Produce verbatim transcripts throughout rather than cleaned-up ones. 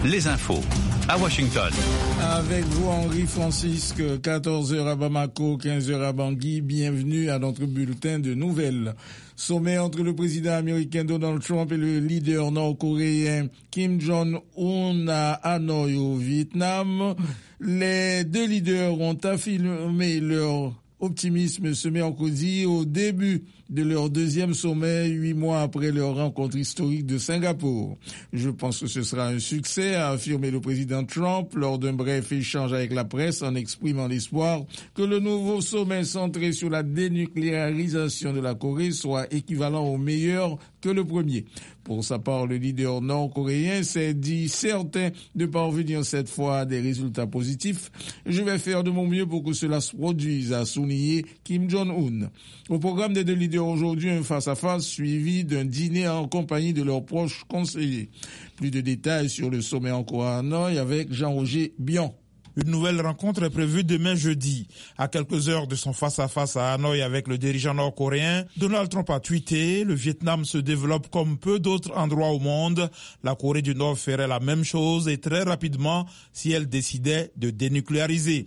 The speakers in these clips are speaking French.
les infos à Washington. Avec vous, Henri Francisque, quatorze heures à Bamako, quinze heures à Bangui. Bienvenue à notre bulletin de nouvelles. Sommet entre le président américain Donald Trump et le leader nord-coréen Kim Jong-un à Hanoï au Vietnam. Les deux leaders ont affirmé leur optimisme ce mercredi au début de leur deuxième sommet, huit mois après leur rencontre historique de Singapour. Je pense que ce sera un succès, a affirmé le président Trump lors d'un bref échange avec la presse en exprimant l'espoir que le nouveau sommet centré sur la dénucléarisation de la Corée soit équivalent au meilleur que le premier. Pour sa part, le leader nord-coréen s'est dit certain de parvenir cette fois à des résultats positifs. Je vais faire de mon mieux pour que cela se produise, a souligné Kim Jong-un. Au programme des deux leaders aujourd'hui, un face-à-face suivi d'un dîner en compagnie de leurs proches conseillers. Plus de détails sur le sommet en Hanoï avec Jean-Roger Bion. Une nouvelle rencontre est prévue demain jeudi. À quelques heures de son face-à-face à Hanoï avec le dirigeant nord-coréen, Donald Trump a tweeté « Le Vietnam se développe comme peu d'autres endroits au monde. La Corée du Nord ferait la même chose et très rapidement si elle décidait de dénucléariser ».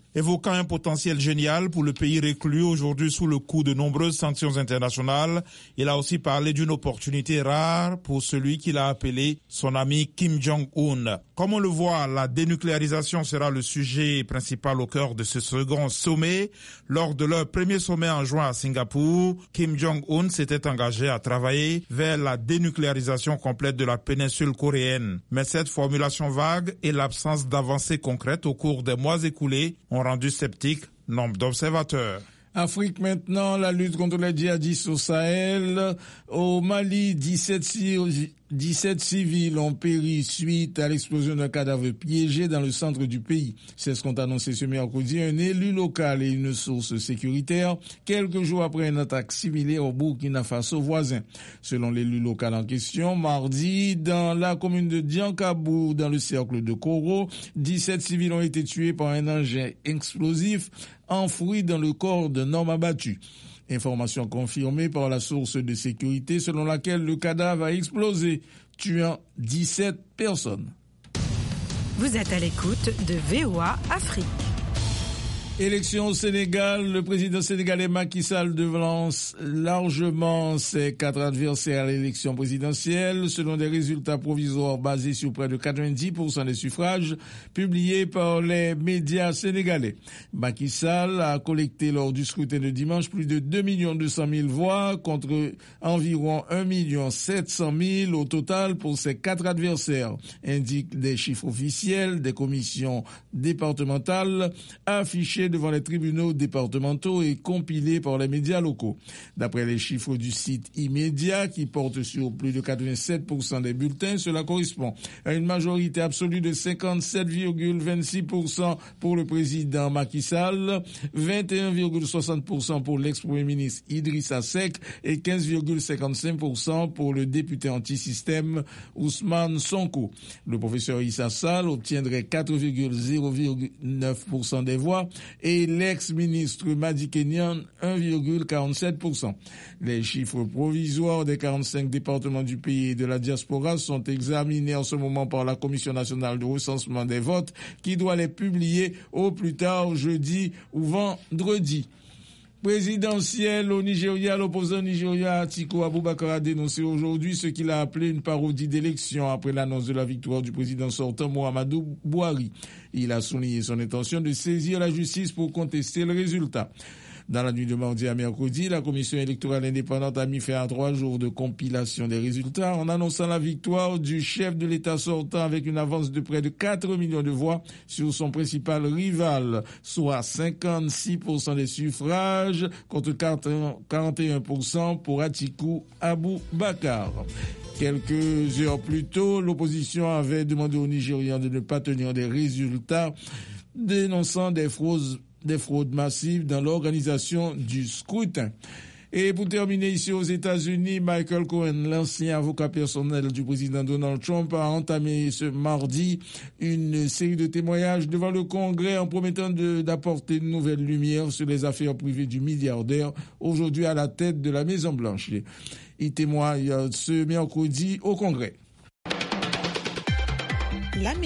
Évoquant un potentiel génial pour le pays reclus aujourd'hui sous le coup de nombreuses sanctions internationales, il a aussi parlé d'une opportunité rare pour celui qu'il a appelé son ami Kim Jong-un. Comme on le voit, la dénucléarisation sera le sujet principal au cœur de ce second sommet. Lors de leur premier sommet en juin à Singapour, Kim Jong-un s'était engagé à travailler vers la dénucléarisation complète de la péninsule coréenne. Mais cette formulation vague et l'absence d'avancées concrètes au cours des mois écoulés ont rendu sceptique nombre d'observateurs. Afrique maintenant, la lutte contre les djihadistes au Sahel. Au Mali, dix-sept civils ont péri suite à l'explosion d'un cadavre piégé dans le centre du pays. C'est ce qu'ont annoncé ce mercredi un élu local et une source sécuritaire, quelques jours après une attaque similaire au Burkina Faso voisin. Selon l'élu local en question, mardi, dans la commune de Diankabou, dans le cercle de Koro, dix-sept civils ont été tués par un engin explosif enfoui dans le corps d'un homme abattu. Information confirmée par la source de sécurité selon laquelle le cadavre a explosé, tuant dix-sept personnes. Vous êtes à l'écoute de V O A Afrique. Élection au Sénégal, le président sénégalais Macky Sall devance largement ses quatre adversaires à l'élection présidentielle, selon des résultats provisoires basés sur près de quatre-vingt-dix pour cent des suffrages publiés par les médias sénégalais. Macky Sall a collecté lors du scrutin de dimanche plus de deux millions deux cent mille voix contre environ un million sept cent mille au total pour ses quatre adversaires, indiquent des chiffres officiels des commissions départementales affichées devant les tribunaux départementaux et compilés par les médias locaux. D'après les chiffres du site Immédiat, qui porte sur plus de quatre-vingt-sept pour cent des bulletins, cela correspond à une majorité absolue de cinquante-sept virgule vingt-six pour cent pour le président Macky Sall, vingt et un virgule soixante pour cent pour l'ex-premier ministre Idrissa Seck et quinze virgule cinquante-cinq pour cent pour le député anti-système Ousmane Sonko. Le professeur Issa Sall obtiendrait quatre virgule zéro neuf pour cent des voix et l'ex-ministre Madi Kenyan un virgule quarante-sept pour cent. Les chiffres provisoires des quarante-cinq départements du pays et de la diaspora sont examinés en ce moment par la Commission nationale de recensement des votes qui doit les publier au plus tard jeudi ou vendredi. Présidentiel au Nigeria, l'opposant nigérien Atiku Abubakar a dénoncé aujourd'hui ce qu'il a appelé une parodie d'élection après l'annonce de la victoire du président sortant Muhammadu Buhari. Il a souligné son intention de saisir la justice pour contester le résultat. Dans la nuit de mardi à mercredi, la commission électorale indépendante a mis fin à trois jours de compilation des résultats en annonçant la victoire du chef de l'État sortant avec une avance de près de quatre millions de voix sur son principal rival, soit cinquante-six pour cent des suffrages contre quarante et un pour cent pour Atiku Abubakar. Quelques heures plus tôt, l'opposition avait demandé aux Nigérians de ne pas tenir des résultats, dénonçant des fraudes des fraudes massives dans l'organisation du scrutin. Et pour terminer ici aux États-Unis, Michael Cohen, l'ancien avocat personnel du président Donald Trump, a entamé ce mardi une série de témoignages devant le Congrès en promettant de, d'apporter une nouvelle lumière sur les affaires privées du milliardaire, aujourd'hui à la tête de la Maison-Blanche. Il témoigne ce mercredi au Congrès.